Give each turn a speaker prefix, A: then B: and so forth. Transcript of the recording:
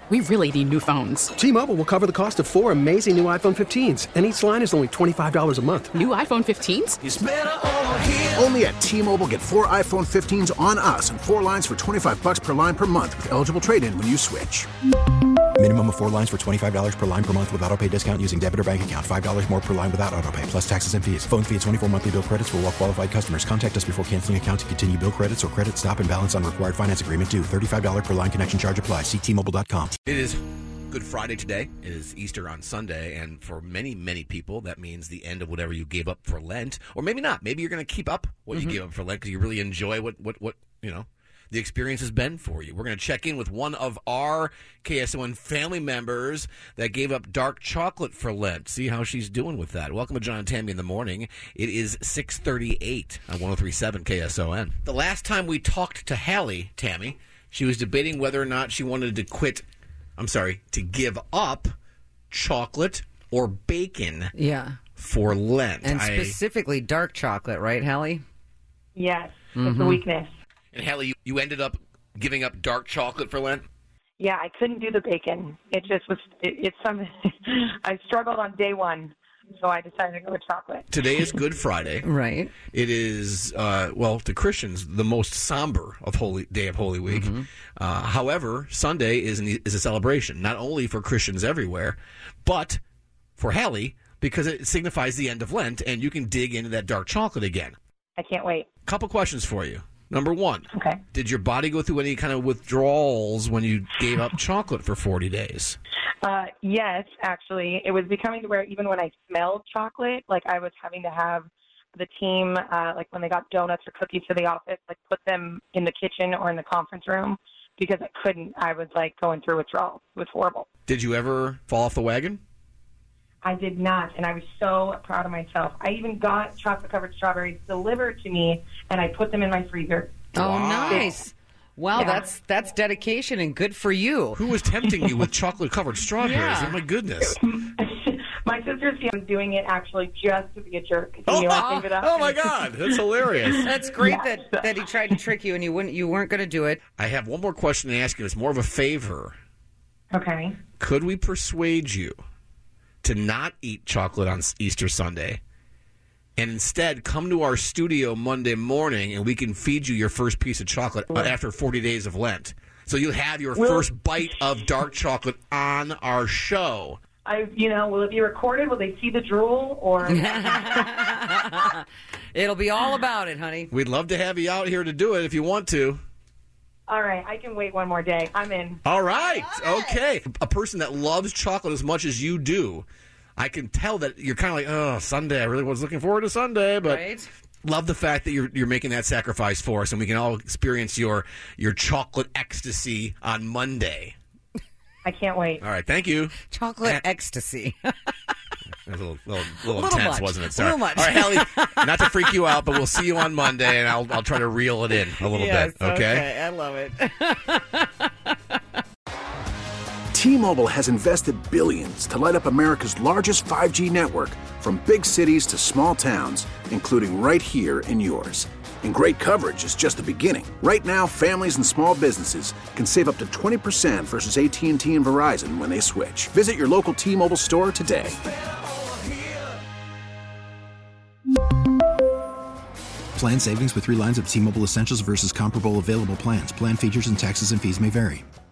A: We really need new phones.
B: T-Mobile will cover the cost of 4 amazing new iPhone 15s, and each line is only $25 a month.
A: New iPhone 15s?
C: It's better over here.
D: Only at T-Mobile, get 4 iPhone 15s on us and 4 lines for $25 per line per month with eligible trade-in when you switch.
E: Minimum of 4 lines for $25 per line per month with autopay discount using debit or bank account. $5 more per line without autopay, plus taxes and fees. Phone fee at 24 monthly bill credits for well-qualified customers. Contact us before canceling account to continue bill credits or credit stop and balance on required finance agreement due. $35 per line connection charge applies. See T-Mobile.com.
F: It is Good Friday today. It is Easter on Sunday, and for many, many people, that means the end of whatever you gave up for Lent, or maybe not. Maybe you're going to keep up what you gave up for Lent because you really enjoy what the experience has been for you. We're going to check in with one of our KSON family members that gave up dark chocolate for Lent. See how she's doing with that. Welcome to John and Tammy in the Morning. It is 6:38 on 103.7 KSON. The last time we talked to Hallie, Tammy, she was debating whether or not she wanted to give up chocolate or bacon for Lent.
G: And specifically dark chocolate, right, Hallie?
H: Yes, it's a weakness.
F: And Hallie, you ended up giving up dark chocolate for Lent?
H: Yeah, I couldn't do the bacon. It just was, it's something, I struggled on day one, so I decided to go with chocolate.
F: Today is Good Friday.
G: Right.
F: It is, to Christians, the most somber of day of Holy Week. However, Sunday is a celebration, not only for Christians everywhere, but for Hallie, because it signifies the end of Lent, and you can dig into that dark chocolate again.
H: I can't wait.
F: Couple questions for you. Number one,
H: okay.
F: Did your body go through any kind of withdrawals when you gave up chocolate for 40 days?
H: Yes, actually. It was becoming to where even when I smelled chocolate, like I was having to have the team, like when they got donuts or cookies to the office, like put them in the kitchen or in the conference room because I couldn't. I was like going through withdrawals. It was horrible.
F: Did you ever fall off the wagon?
H: I did not, and I was so proud of myself. I even got chocolate-covered strawberries delivered to me, and I put them in my freezer.
G: Oh, nice. Wow, yeah. That's dedication and good for you.
F: Who was tempting you with chocolate-covered strawberries? Yeah. Oh, my goodness.
H: My sister's doing it actually just to be a jerk.
F: Oh my God, that's hilarious.
G: That's great that he tried to trick you and you weren't going to do it.
F: I have one more question to ask you. It's more of a favor.
H: Okay.
F: Could we persuade you to not eat chocolate on Easter Sunday and instead come to our studio Monday morning and we can feed you your first piece of chocolate after 40 days of Lent? So you'll have your first bite of dark chocolate on our show.
H: Will it be recorded? Will they see the drool? Or
G: it'll be all about it, honey.
F: We'd love to have you out here to do it if you want to.
H: All right, I can wait one more day. I'm in.
F: All right, okay. A person that loves chocolate as much as you do, I can tell that you're kind of like, oh, Sunday. I really was looking forward to Sunday, but love the fact that you're making that sacrifice for us, and we can all experience your chocolate ecstasy on Monday.
H: I can't wait.
F: All right, thank you.
G: Chocolate ecstasy.
F: That was a little intense,
G: much.
F: wasn't it? Sorry.
G: A little much.
F: All right, Hallie, not to freak you out, but we'll see you on Monday, and I'll try to reel it in a little bit. Okay?
G: I love it.
D: T-Mobile has invested billions to light up America's largest 5G network, from big cities to small towns, including right here in yours. And great coverage is just the beginning. Right now, families and small businesses can save up to 20% versus AT&T and Verizon when they switch. Visit your local T-Mobile store today.
E: Plan savings with 3 lines of T-Mobile Essentials versus comparable available plans. Plan features and taxes and fees may vary.